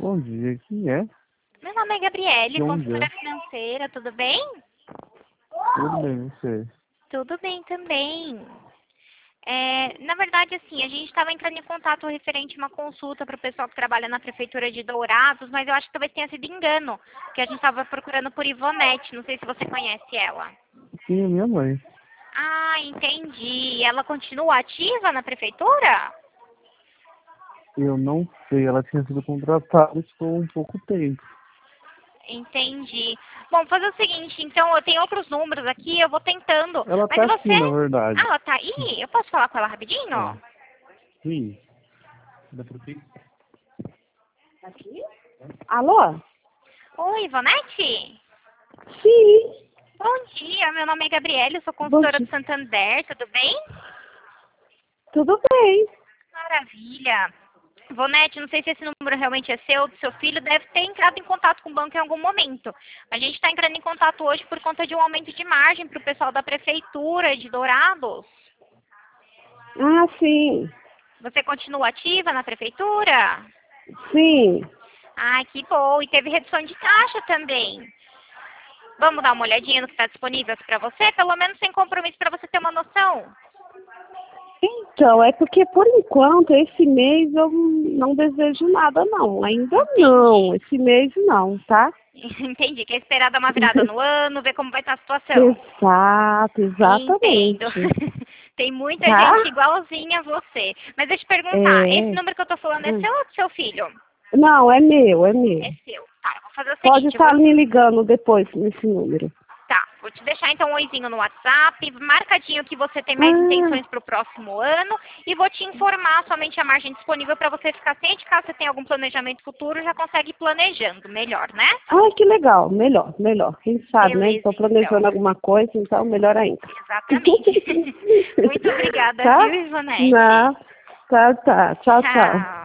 Bom dia, quem é? Meu nome é Gabriele, De onde consultora é? financeira, tudo bem? Tudo bem, você? Tudo bem também. Na verdade, assim, a gente estava entrando em contato referente a uma consulta para o pessoal que trabalha na Prefeitura de Dourados, mas eu acho que talvez tenha sido engano, que a gente estava procurando por Ivonete, não sei se você conhece ela. Sim, é minha mãe. Ah, entendi. Ela continua ativa na Prefeitura? Eu não sei, ela tinha sido contratada há um pouco tempo. Entendi. Bom, fazer o seguinte, então eu tenho outros números aqui, eu vou tentando. Ela Mas tá aqui, na você... Ah, verdade. ela tá aí? Eu posso falar com ela rapidinho? É. Sim. Da prefeitura. Alô? Oi, Ivonete? Sim. Bom dia, meu nome é Gabriele, eu sou Bom consultora do dia. Santander, tudo bem? Tudo bem. Maravilha. Ivonete, não sei se esse número realmente é seu, do seu filho, deve ter entrado em contato com o banco em algum momento. A gente está entrando em contato hoje por conta de um aumento de margem para o pessoal da Prefeitura de Dourados. Ah, sim. Você continua ativa na Prefeitura? Sim. Ai, que bom. E teve redução de taxa também. Vamos dar uma olhadinha no que está disponível para você? Pelo menos sem compromisso para você ter uma noção. Então, é porque por enquanto, esse mês eu não desejo nada, não. Ainda não. Esse mês não, tá? Entendi. Quer esperar dar uma virada no ano, ver como vai estar a situação. Exato, Entendo. exatamente. Tem muita Tá? gente igualzinha a você. Mas deixa eu te perguntar, esse É. número que eu tô falando é seu ou do seu filho? Não, é meu, é meu. É seu. Tá, eu vou fazer o Pode seguinte, eu vou estar me ligando depois nesse número. Tá, vou te deixar então um oizinho no WhatsApp, marcadinho que você tem mais Ah, intenções para o próximo ano e vou te informar somente a margem disponível para você ficar ciente, caso você tenha algum planejamento futuro, já consegue ir planejando melhor, né? que legal. Melhor, melhor. Quem sabe, né? Beleza, Estou planejando então. alguma coisa, então melhor ainda. Exatamente. Muito obrigada, Tá? viu, Ivonete? Não. Tá, tá. Tchau, tchau. Tchau.